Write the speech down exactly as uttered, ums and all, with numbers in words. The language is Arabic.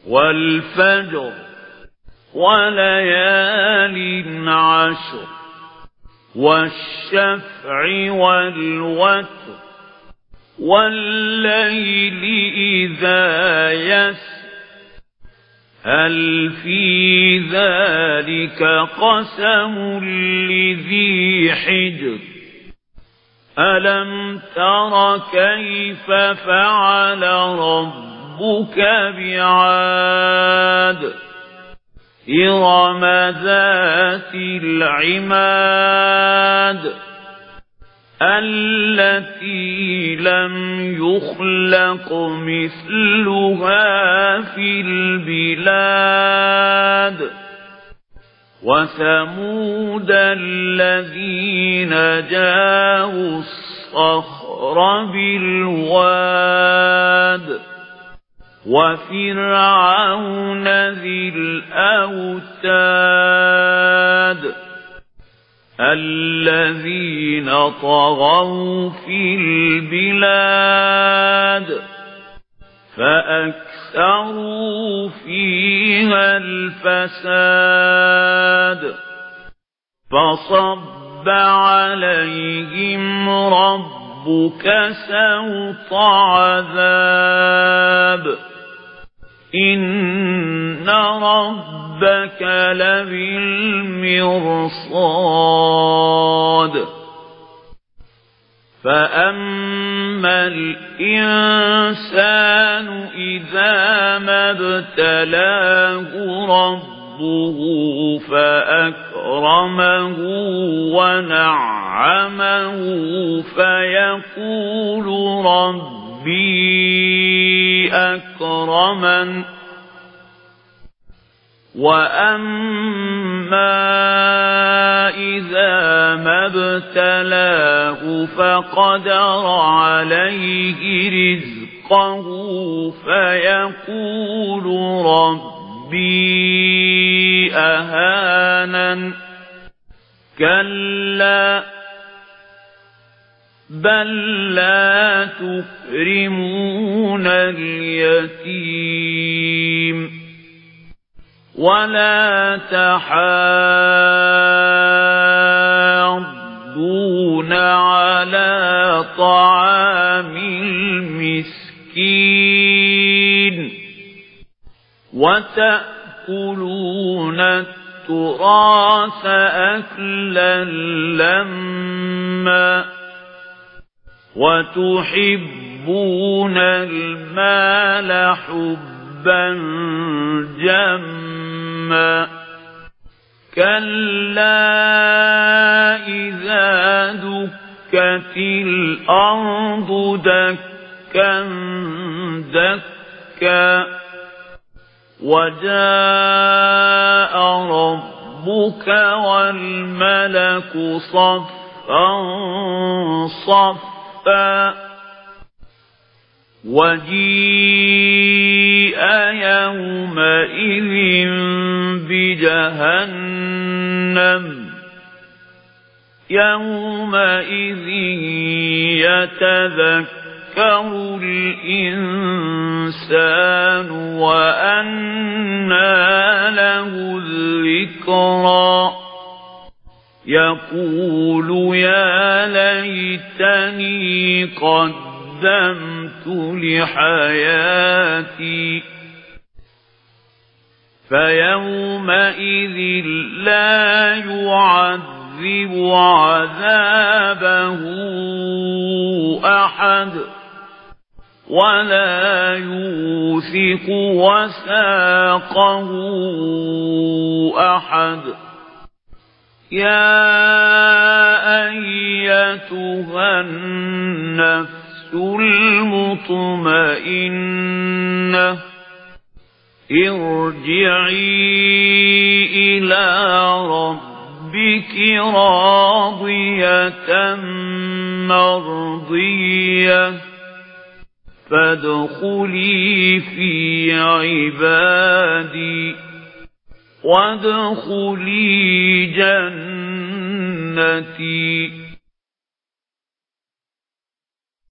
والفجر وليال عشر والشفع والوتر والليل إذا يسر هل في ذلك قسم لذي حجر ألم تر كيف فعل ربك بعاد إرم ذات العماد التي لم يخلق مثلها في البلاد وثمود الذين جاءوا الصخر بالواد وفرعون ذي الأوتاد الذين طغوا في البلاد فأكثروا فيها الفساد فصب عليهم ربك سوط عذاب إن ربك لبالمرصاد فأما الإنسان إذا ما ابتلاه ربه فأكرمه ونعمه فيقول ربي أكرمن وأما إذا ما ابتلاه فقدر عليه رزقه فيقول ربي أهانن كلا بل لا تكرمون اليتيم ولا تحاضون على طعام المسكين وتأكلون التراث أكلا لما وتحبون المال حبا جما كلا إذا دكت الأرض دكا دكا وجاء ربك والملك صفا صفا وجيء يومئذ بجهنم يومئذ يتذكر الإنسان وأنى له الذكرى يقول يا ليتني قدمت لحياتي فيومئذ لا يعذب عذابه أحد ولا يوثق وثاقه أحد يا أيتها النفس المطمئنة ارجعي إلى ربك راضية مرضية فادخلي في عبادي وادخلي جنتي